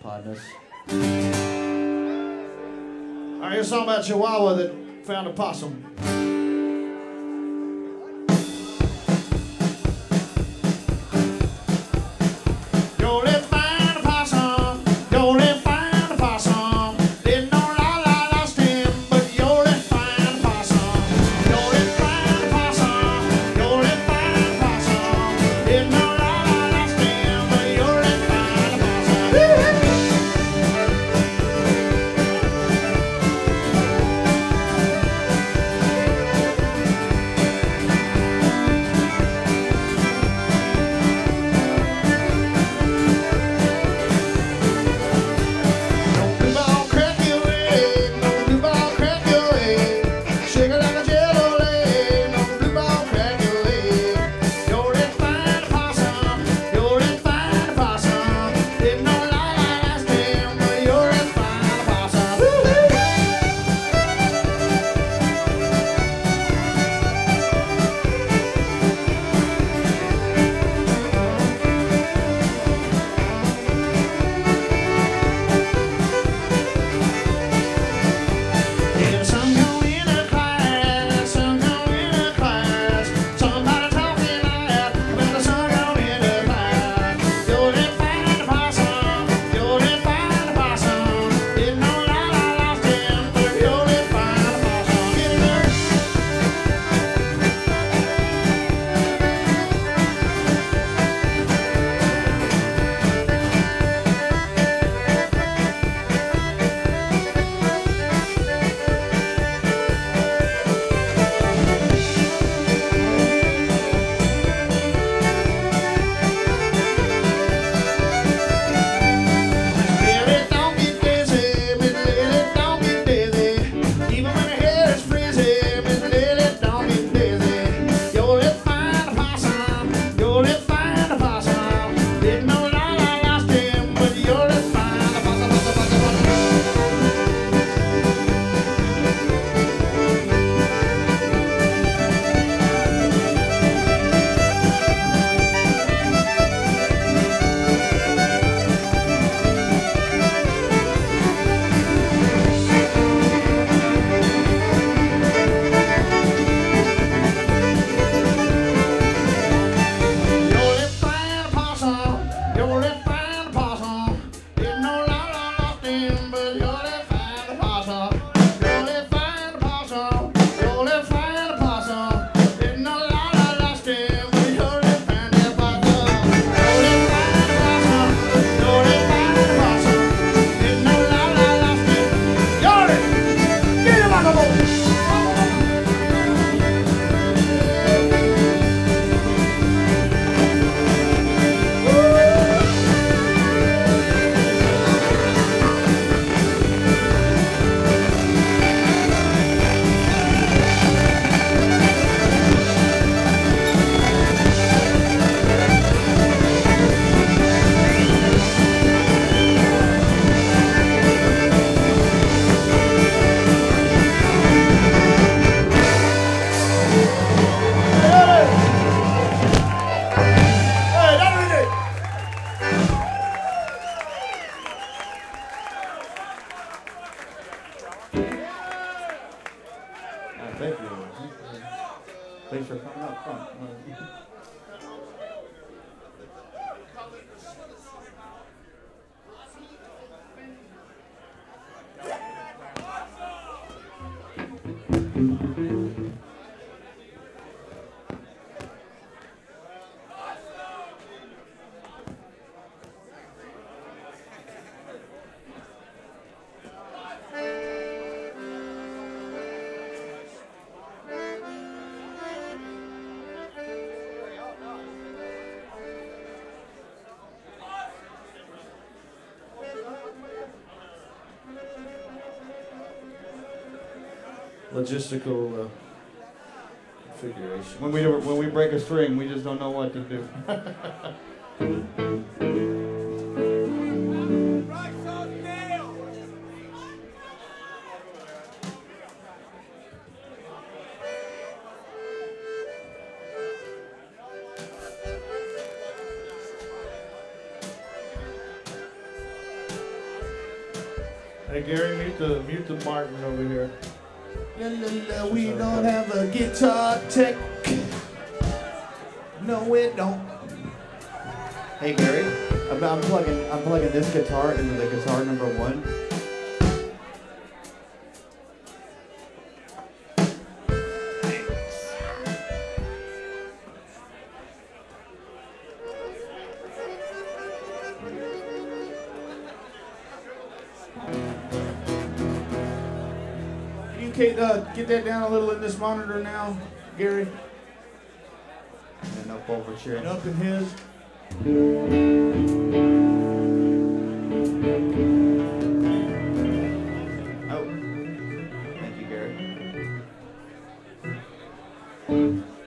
partners. I hear a song about Chihuahua that found a possum. Thank you. Thanks for coming up front. Logistical configuration. When we break a string, we just don't know what to do. Hey Gary, mute the Martin over here. La, la, la, we don't have a guitar tech. No, we don't. Hey Gary, I'm plugging this guitar into the guitar number 1. Can you get that down a little in this monitor now, Gary? And up over here. And up in his.